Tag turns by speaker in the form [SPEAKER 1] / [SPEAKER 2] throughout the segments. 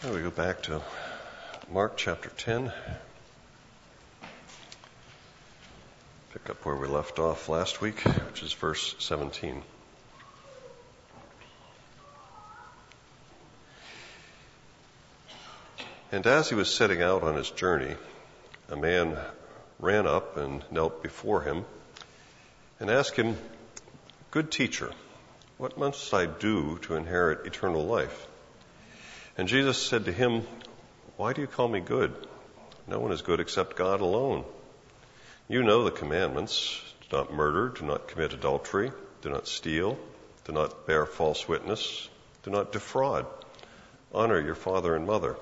[SPEAKER 1] Now we go back to Mark chapter 10. Pick up where we left off last week, which is verse 17. And as he was setting out on his journey, a man ran up and knelt before him and asked him, "Good teacher, what must I do to inherit eternal life?" And Jesus said to him, "Why do you call me good? No one is good except God alone. You know the commandments. Do not murder, do not commit adultery, do not steal, do not bear false witness, do not defraud. Honor your father and mother."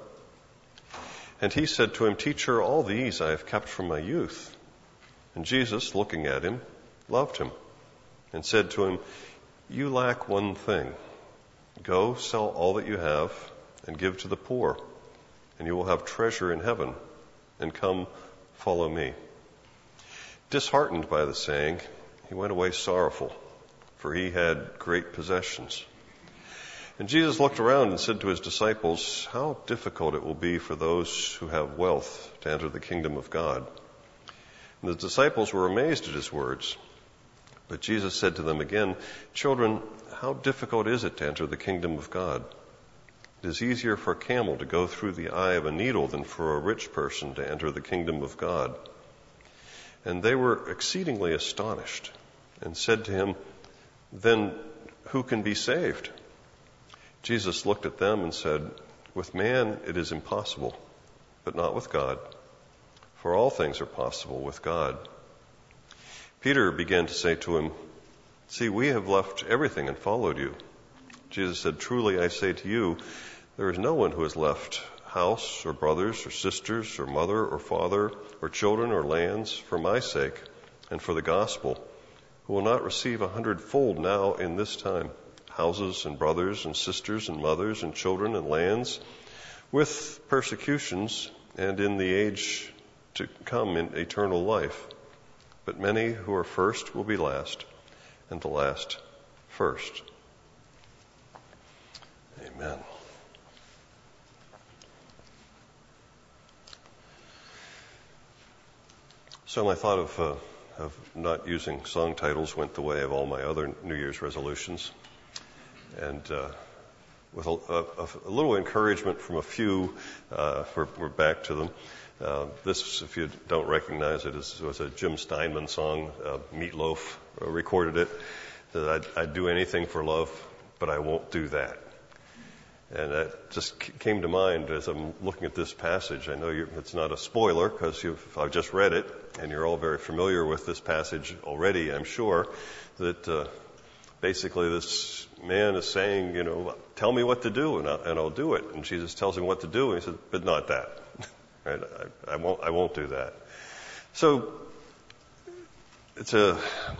[SPEAKER 1] And he said to him, "Teacher, all these I have kept from my youth." And Jesus, looking at him, loved him and said to him, "You lack one thing. Go, sell all that you have and give to the poor, and you will have treasure in heaven. And come, follow me." Disheartened by the saying, he went away sorrowful, for he had great possessions. And Jesus looked around and said to his disciples, "How difficult it will be for those who have wealth to enter the kingdom of God." And the disciples were amazed at his words. But Jesus said to them again, "Children, how difficult is it to enter the kingdom of God? It is easier for a camel to go through the eye of a needle than for a rich person to enter the kingdom of God." And they were exceedingly astonished and said to him, "Then who can be saved?" Jesus looked at them and said, "With man it is impossible, but not with God. For all things are possible with God." Peter began to say to him, "See, we have left everything and followed you." Jesus said, "Truly I say to you, there is no one who has left house or brothers or sisters or mother or father or children or lands for my sake and for the gospel, who will not receive 100-fold now in this time, houses and brothers and sisters and mothers and children and lands, with persecutions, and in the age to come in eternal life. But many who are first will be last, and the last first." Amen. So my thought of not using song titles went the way of all my other New Year's resolutions. And with a little encouragement from a few, we're back to them. This, if you don't recognize it, was a Jim Steinman song. Meatloaf recorded it. That I'd do anything for love, but I won't do that. And that just came to mind as I'm looking at this passage. I know it's not a spoiler because I've just read it, and you're all very familiar with this passage already, I'm sure, that basically this man is saying, "Tell me what to do, and I'll do it." And Jesus tells him what to do, and he says, "But not that. Right? I won't do that." So it's a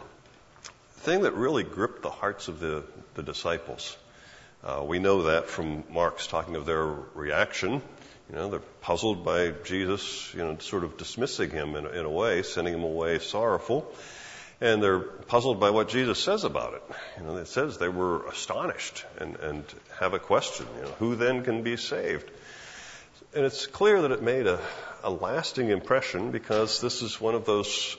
[SPEAKER 1] thing that really gripped the hearts of the disciples. We know that from Mark's talking of their reaction. They're puzzled by Jesus, sort of dismissing him in a way, sending him away sorrowful. And they're puzzled by what Jesus says about it. It says they were astonished and have a question. Who then can be saved? And it's clear that it made a lasting impression, because this is one of those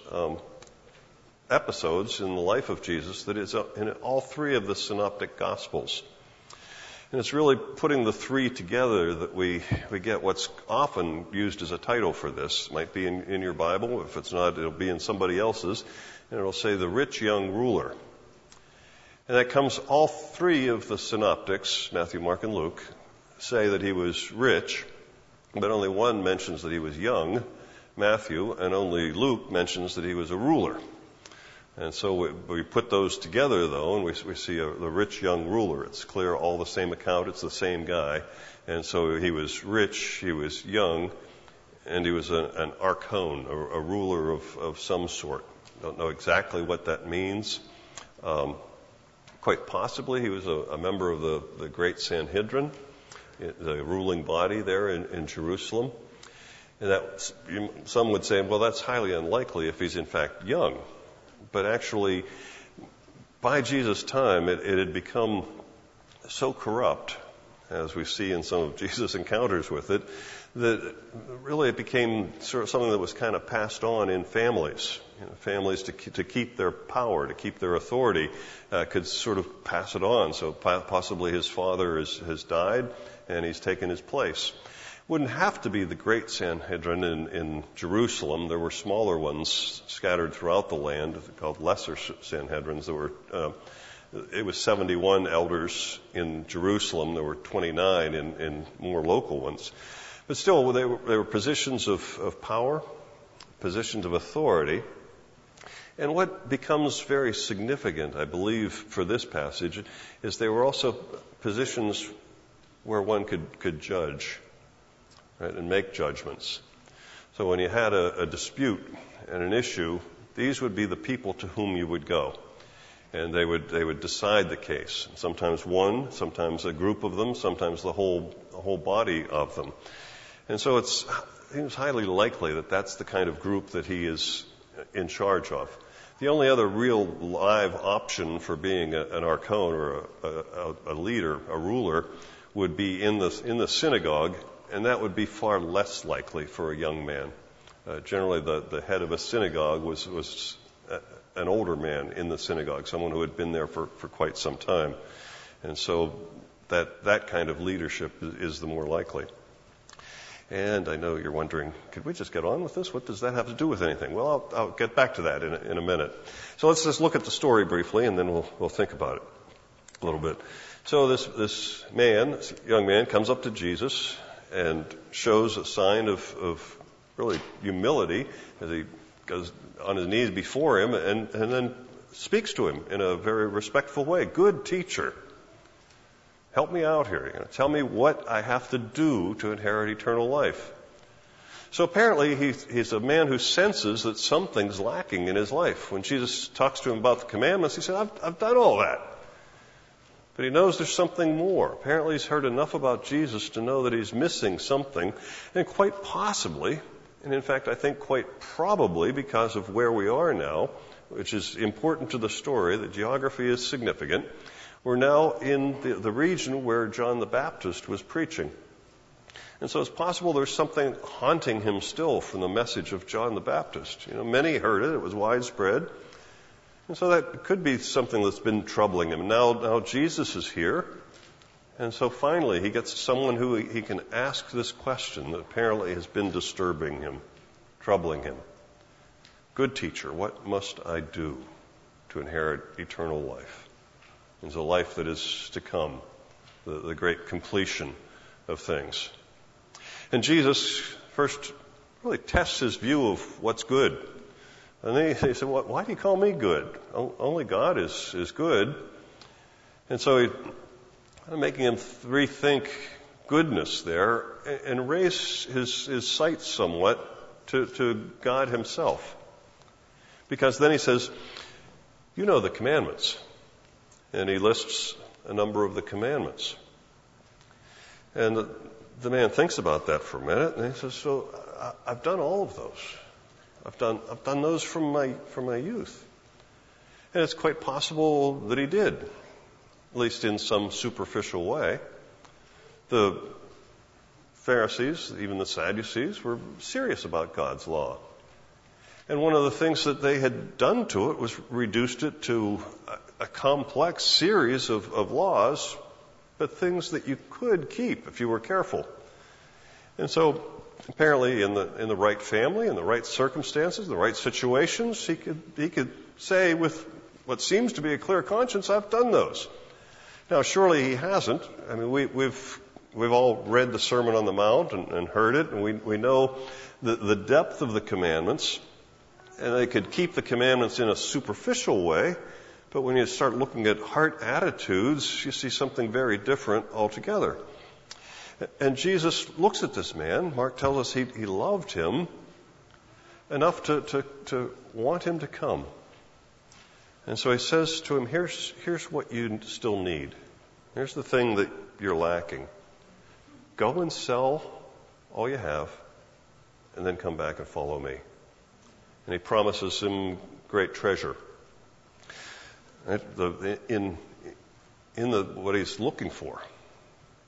[SPEAKER 1] episodes in the life of Jesus that is in all three of the synoptic gospels. And it's really putting the three together that we get what's often used as a title for this. It might be in your Bible. If it's not, it'll be in somebody else's. And it'll say the rich young ruler. And that comes, all three of the synoptics, Matthew, Mark, and Luke, say that he was rich, but only one mentions that he was young, Matthew, and only Luke mentions that he was a ruler. And so we put those together, though, and we see the rich young ruler. It's clear, all the same account, it's the same guy. And so he was rich, he was young, and he was an archon, a ruler of some sort. Don't know exactly what that means. Quite possibly he was a member of the great Sanhedrin, the ruling body there in Jerusalem. And some would say, well, that's highly unlikely if he's in fact young. But actually, by Jesus' time, it had become so corrupt as we see in some of Jesus' encounters with it, that really it became sort of something that was kind of passed on in families. Families to keep their power, to keep their authority, could sort of pass it on. So possibly his father has died and he's taken his place. Wouldn't have to be the great Sanhedrin in Jerusalem. There were smaller ones scattered throughout the land called lesser Sanhedrins. It was 71 elders in Jerusalem. There were 29 in more local ones. But still, they were positions of power, positions of authority. And what becomes very significant, I believe, for this passage is they were also positions where one could judge, right, and make judgments. So when you had a dispute and an issue, these would be the people to whom you would go. And they would decide the case. Sometimes one, sometimes a group of them, sometimes the whole body of them. And so it seems highly likely that that's the kind of group that he is in charge of. The only other real live option for being an archon or a leader, a ruler, would be in the synagogue, and that would be far less likely for a young man. Generally, the head of a synagogue was an older man in the synagogue, someone who had been there for quite some time. And so that kind of leadership is the more likely. And I know you're wondering, could we just get on with this? What does that have to do with anything? Well, I'll get back to that in a minute. So let's just look at the story briefly, and then we'll think about it a little bit. So this young man, comes up to Jesus and shows a sign of really humility as he goes on his knees before him and then speaks to him in a very respectful way. Good teacher, help me out here. Tell me what I have to do to inherit eternal life. So apparently he's a man who senses that something's lacking in his life. When Jesus talks to him about the commandments, he said, I've done all that. But he knows there's something more. Apparently he's heard enough about Jesus to know that he's missing something. And quite possibly, and in fact I think quite probably because of where we are now, which is important to the story, the geography is significant, we're now in the region where John the Baptist was preaching. And so it's possible there's something haunting him still from the message of John the Baptist. Many heard it. It was widespread. And so that could be something that's been troubling him. Now Jesus is here. And so finally he gets someone who he can ask this question that apparently has been disturbing him, troubling him. Good teacher, what must I do to inherit eternal life? It's a life that is to come, the great completion of things. And Jesus first really tests his view of what's good. And then he said, why do you call me good? Only God is good. And so he's making him rethink goodness there and raise his sights somewhat to God himself. Because then he says, you know the commandments. And he lists a number of the commandments. And the man thinks about that for a minute, and he says, so I've done all of those. I've done those from my youth. And it's quite possible that he did, at least in some superficial way. The Pharisees, even the Sadducees, were serious about God's law. And one of the things that they had done to it was reduced it to a complex series of laws, but things that you could keep if you were careful. And so apparently in the right family, in the right circumstances, the right situations, he could say with what seems to be a clear conscience, I've done those. Now surely he hasn't. I mean, we've all read the Sermon on the Mount and heard it, and we know the depth of the commandments. And they could keep the commandments in a superficial way, but when you start looking at heart attitudes, you see something very different altogether. And Jesus looks at this man. Mark tells us he loved him enough to want him to come. And so he says to him, here's what you still need. Here's the thing that you're lacking. Go and sell all you have, and then come back and follow me. And he promises him great treasure. In what he's looking for.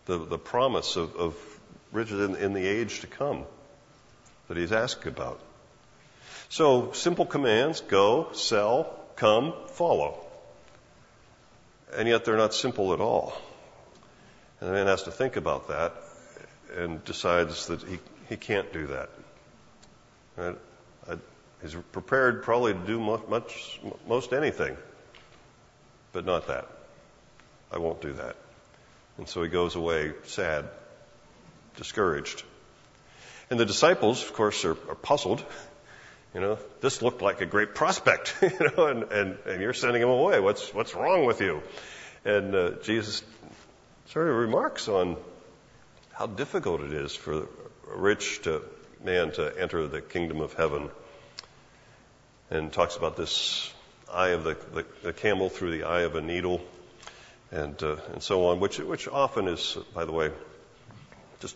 [SPEAKER 1] the promise of riches in the age to come that he's asked about. So simple commands: go, sell, come, follow. And yet they're not simple at all. And the man has to think about that and decides that he can't do that. Right? He's prepared probably to do most anything, but not that. I won't do that. And so he goes away sad, discouraged. And the disciples, of course, are puzzled. This looked like a great prospect, and you're sending him away. What's wrong with you? And Jesus sort of remarks on how difficult it is for a rich man to enter the kingdom of heaven, and talks about this eye of the camel through the eye of a needle, and so on, which often is, by the way, just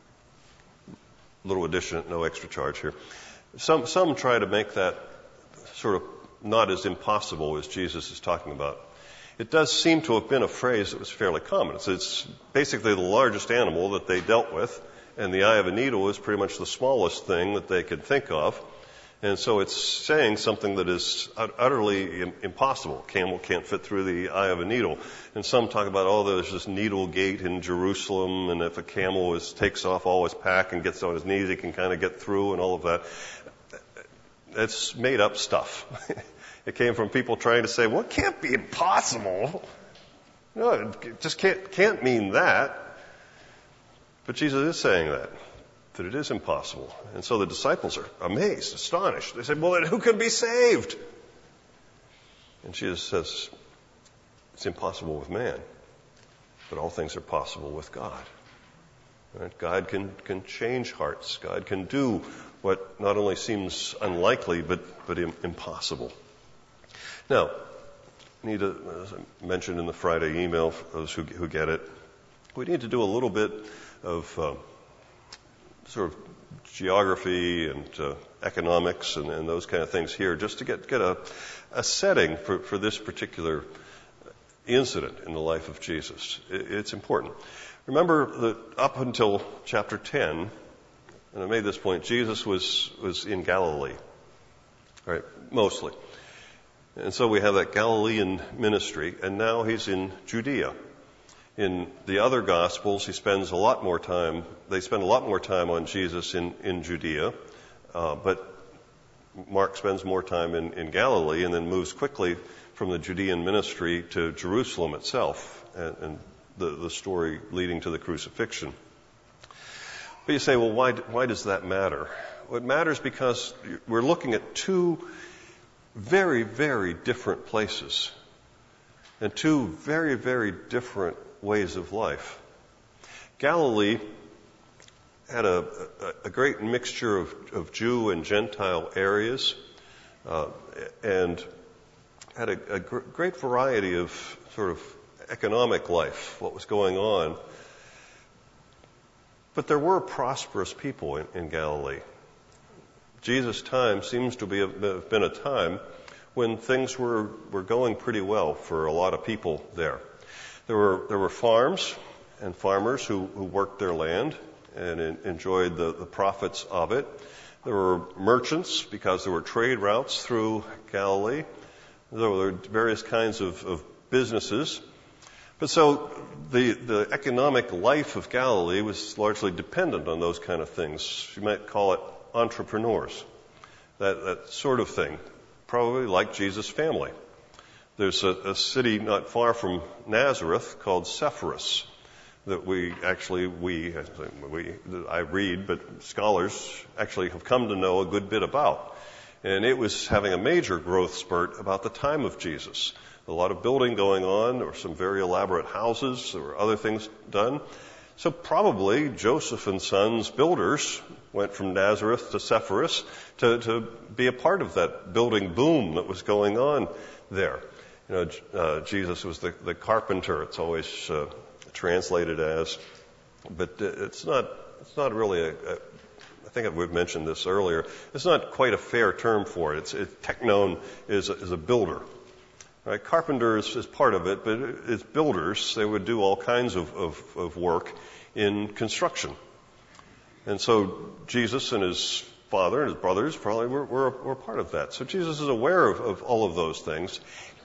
[SPEAKER 1] a little addition, no extra charge here. Some try to make that sort of not as impossible as Jesus is talking about. It does seem to have been a phrase that was fairly common. It's basically the largest animal that they dealt with, and the eye of a needle is pretty much the smallest thing that they could think of. And so it's saying something that is utterly impossible. A camel can't fit through the eye of a needle. And some talk about, there's this needle gate in Jerusalem, and if a camel takes off all his pack and gets on his knees, he can kind of get through and all of that. It's made up stuff. It came from people trying to say, it can't be impossible. No, it just can't mean that. But Jesus is saying that it is impossible. And so the disciples are amazed, astonished. They say, well, then who can be saved? And Jesus says, it's impossible with man, but all things are possible with God. Right? God can change hearts. God can do what not only seems unlikely, but impossible. Now, as I mentioned in the Friday email, for those who get it, we need to do a little bit of sort of geography and economics and those kind of things here, just to get a setting for this particular incident in the life of Jesus. It's important. Remember that up until chapter 10, and I made this point, Jesus was in Galilee, right? Mostly. And so we have that Galilean ministry, and now he's in Judea. In the other Gospels, they spend a lot more time on Jesus in Judea, but Mark spends more time in Galilee and then moves quickly from the Judean ministry to Jerusalem itself and the story leading to the crucifixion. But you say, well, why does that matter? Well, it matters because we're looking at two very, very different places and two very, very different ways of life. Galilee had a great mixture of Jew and Gentile areas, and had a great variety of sort of economic life, what was going on. But there were prosperous people in Galilee. Jesus' time seems to have been a time when things were going pretty well for a lot of people there. There were farms and farmers who worked their land and enjoyed the profits of it. There were merchants because there were trade routes through Galilee. There were various kinds of businesses. But so the economic life of Galilee was largely dependent on those kind of things. You might call it entrepreneurs, that sort of thing, probably like Jesus' family. There's a city not far from Nazareth called Sepphoris that I read, but scholars actually have come to know a good bit about. And it was having a major growth spurt about the time of Jesus. A lot of building going on. There were some very elaborate houses. There were other things done. So probably Joseph and Sons builders went from Nazareth to Sepphoris to be a part of that building boom that was going on there. Jesus was the carpenter. It's always translated as, but it's not really I think we've mentioned this earlier. It's not quite a fair term for it. Teknon is a builder. Right? Carpenters is part of it, but it's builders. They would do all kinds of work in construction. And so Jesus and his father and his brothers probably were part of that. So Jesus is aware of all of those things.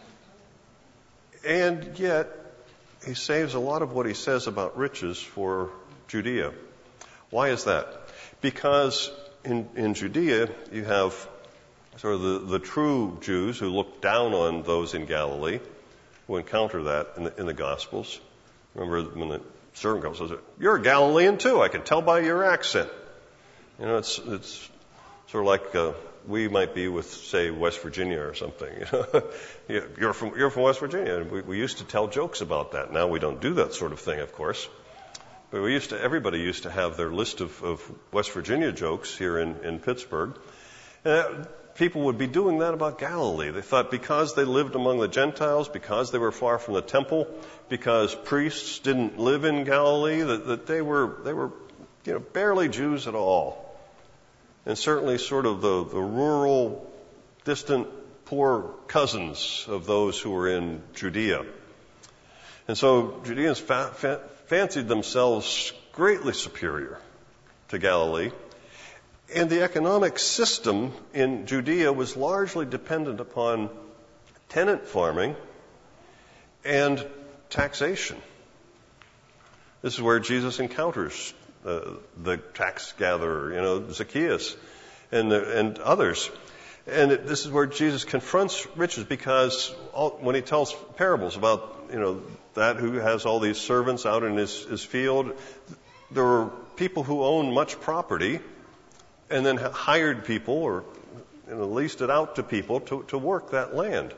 [SPEAKER 1] And yet, he saves a lot of what he says about riches for Judea. Why is that? Because in Judea, you have sort of the true Jews who look down on those in Galilee, who encounter that in the Gospels. Remember when the servant girl says, "You're a Galilean too, I can tell by your accent." You know, it's sort of like we might be with, say, West Virginia or something. You know? You're from West Virginia. And we used to tell jokes about that. Now we don't do that sort of thing, of course. But everybody used to have their list of West Virginia jokes here in Pittsburgh. People would be doing that about Galilee. They thought because they lived among the Gentiles, because they were far from the temple, because priests didn't live in Galilee, that they were barely Jews at all. And certainly sort of the rural, distant, poor cousins of those who were in Judea. And so Judeans fancied themselves greatly superior to Galilee. And the economic system in Judea was largely dependent upon tenant farming and taxation. This is where Jesus encounters the tax gatherer, Zacchaeus and others. And this is where Jesus confronts riches, because when he tells parables about, that who has all these servants out in his field, there were people who owned much property and then hired people or leased it out to people to work that land.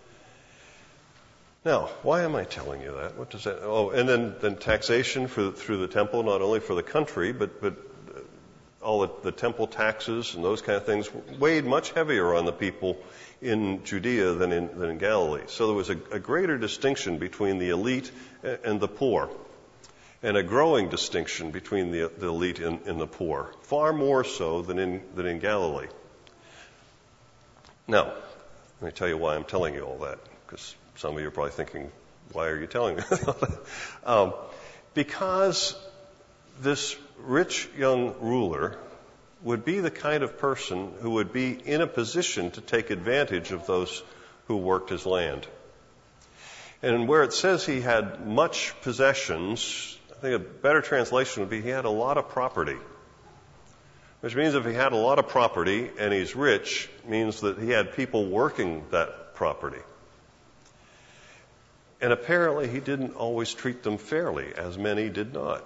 [SPEAKER 1] Now, why am I telling you that? What does that? Oh, and then taxation through the temple, not only for the country, but all the temple taxes and those kind of things weighed much heavier on the people in Judea than in Galilee. So there was a greater distinction between the elite and the poor, and a growing distinction between the elite and the poor, far more so than in Galilee. Now, let me tell you why I'm telling you all that, because some of you are probably thinking, why are you telling me that? Because this rich young ruler would be the kind of person who would be in a position to take advantage of those who worked his land. And where it says he had much possessions, I think a better translation would be he had a lot of property. Which means if he had a lot of property and he's rich, means that he had people working that property. And apparently he didn't always treat them fairly, as many did not.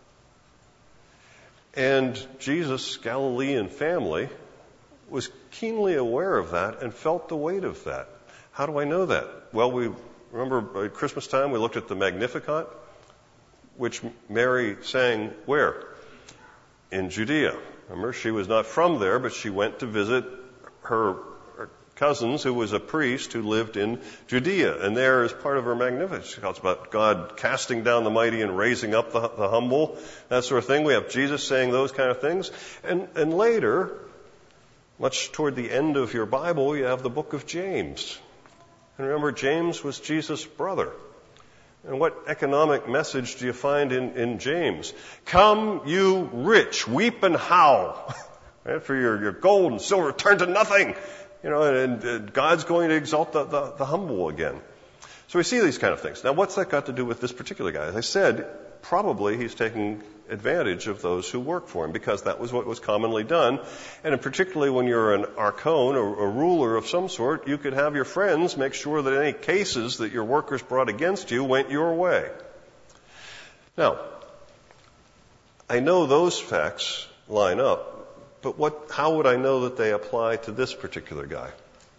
[SPEAKER 1] And Jesus' Galilean family was keenly aware of that and felt the weight of that. How do I know that? Well, we remember at Christmas time we looked at the Magnificat, which Mary sang where? In Judea. Remember, she was not from there, but she went to visit her cousins, who was a priest who lived in Judea. And there is part of her Magnificat. She talks about God casting down the mighty and raising up the humble, that sort of thing. We have Jesus saying those kind of things. And later, much toward the end of your Bible, you have the book of James. And remember, James was Jesus' brother. And what economic message do you find in James? Come, you rich, weep and howl. Right? For your gold and silver turn to nothing. And God's going to exalt the humble again. So we see these kind of things. Now, what's that got to do with this particular guy? As I said, probably he's taking advantage of those who work for him, because that was what was commonly done. And particularly when you're an archon or a ruler of some sort, you could have your friends make sure that any cases that your workers brought against you went your way. Now, I know those facts line up, but how would I know that they apply to this particular guy?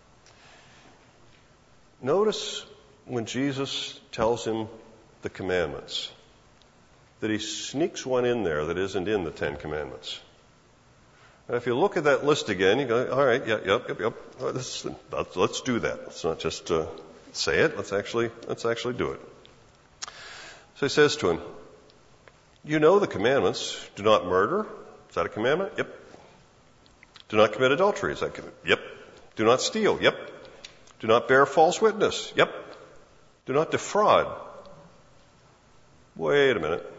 [SPEAKER 1] Notice when Jesus tells him the commandments, that he sneaks one in there that isn't in the Ten Commandments. And if you look at that list again, you go, all right, yep. Let's do that. Let's not just say it. Let's actually do it. So he says to him, you know the commandments. Do not murder. Is that a commandment? Yep. Do not commit adultery. Is that a commandment? Yep. Do not steal. Yep. Do not bear false witness. Yep. Do not defraud. Wait a minute.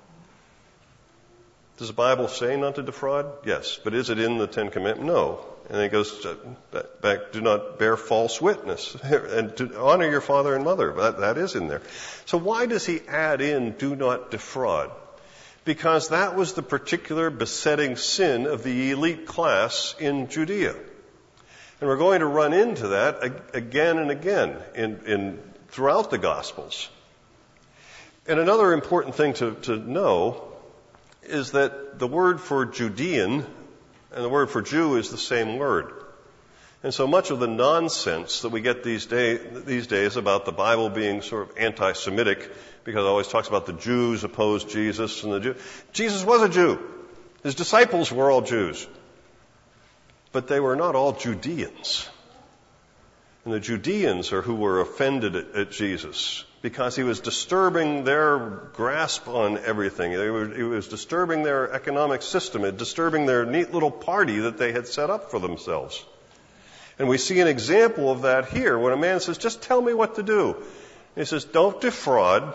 [SPEAKER 1] Does the Bible say not to defraud? Yes. But is it in the Ten Commandments? No. And then it goes back, do not bear false witness. And to honor your father and mother. That is in there. So why does he add in do not defraud? Because that was the particular besetting sin of the elite class in Judea. And we're going to run into that again and again throughout the Gospels. And another important thing to know is that the word for Judean and the word for Jew is the same word. And so much of the nonsense that we get these days about the Bible being sort of anti-Semitic, because it always talks about the Jews opposed Jesus and the Jew. Jesus was a Jew. His disciples were all Jews. But they were not all Judeans. And the Judeans are who were offended at Jesus because he was disturbing their grasp on everything. He was disturbing their economic system, and disturbing their neat little party that they had set up for themselves. And we see an example of that here when a man says, just tell me what to do. And he says, don't defraud.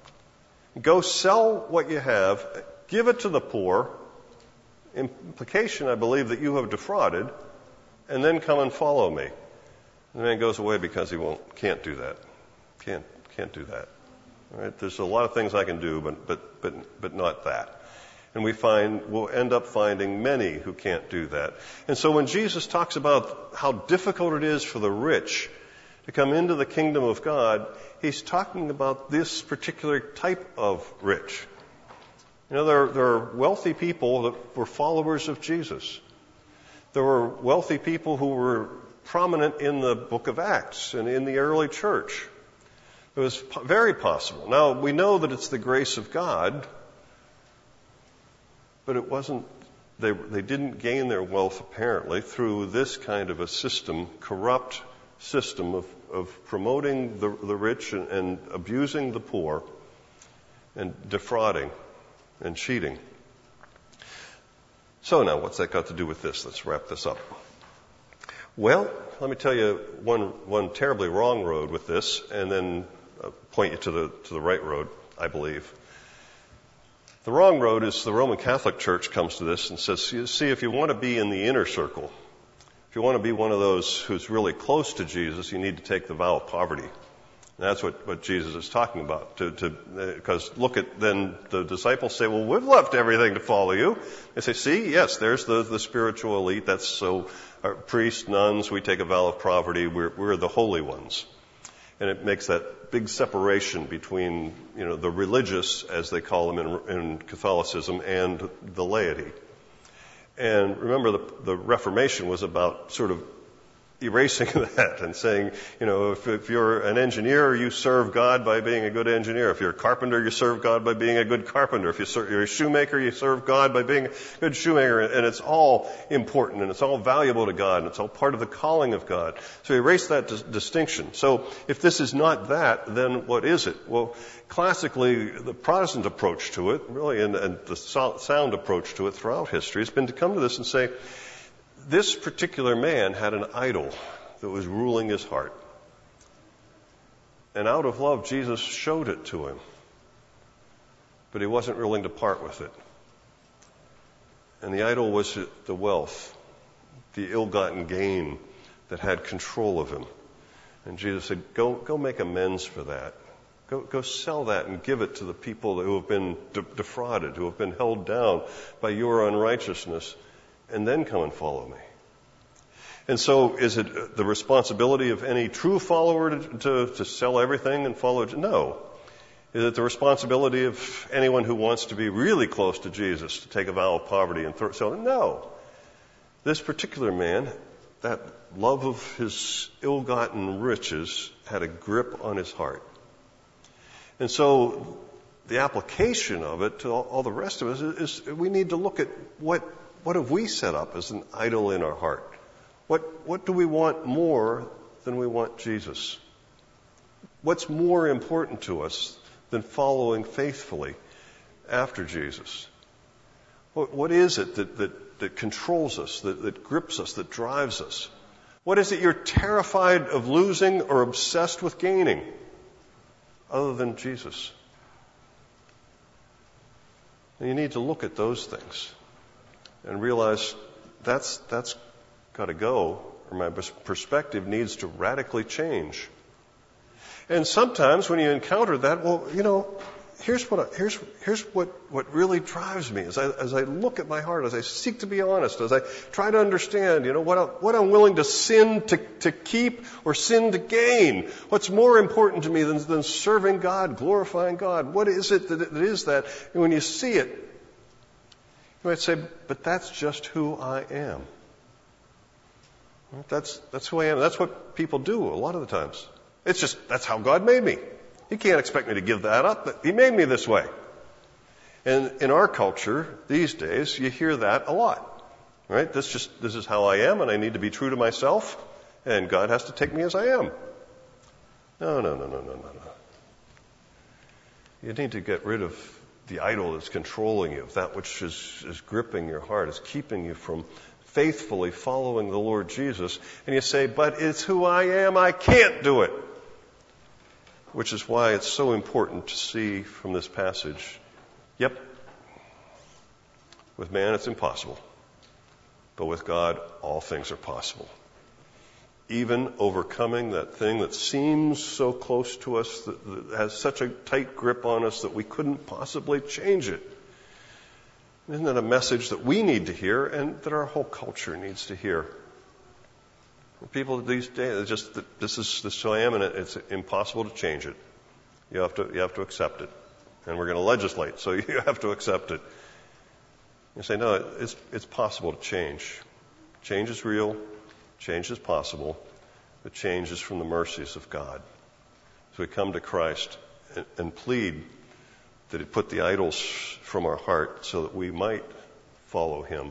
[SPEAKER 1] Go sell what you have. Give it to the poor. Implication, I believe, that you have defrauded, and then come and follow me. And the man goes away because he can't do that. Can't do that. All right? There's a lot of things I can do, but not that. And we'll end up finding many who can't do that. And so when Jesus talks about how difficult it is for the rich to come into the kingdom of God, he's talking about this particular type of rich. You know, there are wealthy people that were followers of Jesus. There were wealthy people who were prominent in the book of Acts and in the early church. It was very possible. Now, we know that it's the grace of God, but it wasn't, they didn't gain their wealth apparently through this kind of a system, corrupt system of promoting the rich and abusing the poor and defrauding and cheating. So now, what's that got to do with this? Let's wrap this up. Well, let me tell you one terribly wrong road with this, and then point you to the right road, I believe. The wrong road is the Roman Catholic Church comes to this and says, see, if you want to be in the inner circle, if you want to be one of those who's really close to Jesus, you need to take the vow of poverty. And that's what Jesus is talking about. Because then the disciples say, well, we've left everything to follow you. They say, see, yes, there's the spiritual elite. That's so priests, nuns, we take a vow of poverty. We're the holy ones. And it makes that big separation between, the religious, as they call them in Catholicism, and the laity. And remember, the Reformation was about sort of erasing that and saying, if you're an engineer, you serve God by being a good engineer. If you're a carpenter, you serve God by being a good carpenter. If you're a shoemaker, you serve God by being a good shoemaker. And it's all important, and it's all valuable to God, and it's all part of the calling of God. So erase that distinction. So if this is not that, then what is it? Well, classically, the Protestant approach to it, really, and the sound approach to it throughout history, has been to come to this and say, this particular man had an idol that was ruling his heart. And out of love, Jesus showed it to him. But he wasn't willing to part with it. And the idol was the wealth, the ill-gotten gain that had control of him. And Jesus said, go make amends for that. Go sell that and give it to the people who have been defrauded, who have been held down by your unrighteousness. And then come and follow me. And so is it the responsibility of any true follower to sell everything and follow? No. Is it the responsibility of anyone who wants to be really close to Jesus to take a vow of poverty and sell it? No. This particular man, that love of his ill-gotten riches had a grip on his heart. And so the application of it to all the rest of us is we need to look at what have we set up as an idol in our heart? What do we want more than we want Jesus? What's more important to us than following faithfully after Jesus? What is it that controls us, that grips us, that drives us? What is it you're terrified of losing or obsessed with gaining other than Jesus? And you need to look at those things and realize that's got to go, or my perspective needs to radically change. And sometimes when you encounter that, here's what really drives me as I look at my heart, as I seek to be honest, as I try to understand, what I'm willing to sin to keep or sin to gain. What's more important to me than serving God, glorifying God? What is it that is that? And when you see it, you might say, but that's just who I am. That's who I am. That's what people do a lot of the times. That's how God made me. He can't expect me to give that up. He made me this way. And in our culture these days, you hear that a lot. Right? This is how I am, and I need to be true to myself, and God has to take me as I am. No. You need to get rid of the idol that's controlling you, that which is gripping your heart, is keeping you from faithfully following the Lord Jesus. And you say, but it's who I am, I can't do it. Which is why it's so important to see from this passage, yep, with man it's impossible, but with God all things are possible. Even overcoming that thing that seems so close to us, that has such a tight grip on us that we couldn't possibly change it. Isn't that a message that we need to hear and that our whole culture needs to hear? People these days, this is who I am, and it's impossible to change it. You have to accept it, and we're going to legislate, so you have to accept it. You say, no, it's possible to change. Change is real. Change is possible. But change is from the mercies of God. So we come to Christ and plead that He put the idols from our heart so that we might follow Him.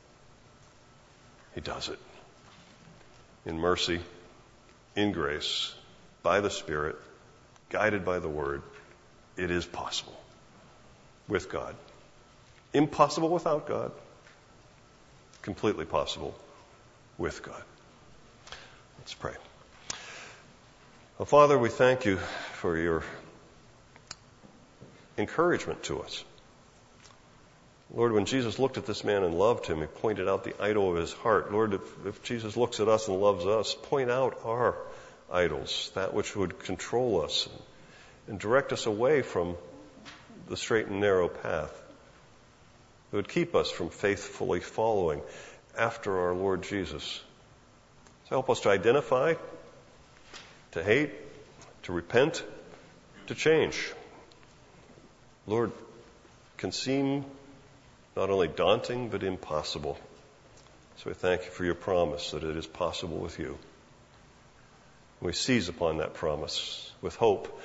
[SPEAKER 1] He does it. In mercy, in grace, by the Spirit, guided by the Word, it is possible with God. Impossible without God. Completely possible with God. Let's pray. Well, Father, we thank You for Your encouragement to us. Lord, when Jesus looked at this man and loved him, He pointed out the idol of his heart. Lord, if Jesus looks at us and loves us, point out our idols, that which would control us and direct us away from the straight and narrow path. It would keep us from faithfully following after our Lord Jesus. So help us to identify, to hate, to repent, to change. Lord, can seem not only daunting, but impossible. So we thank You for Your promise that it is possible with You. We seize upon that promise with hope,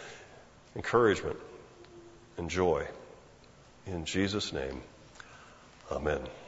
[SPEAKER 1] encouragement, and joy. In Jesus' name, amen.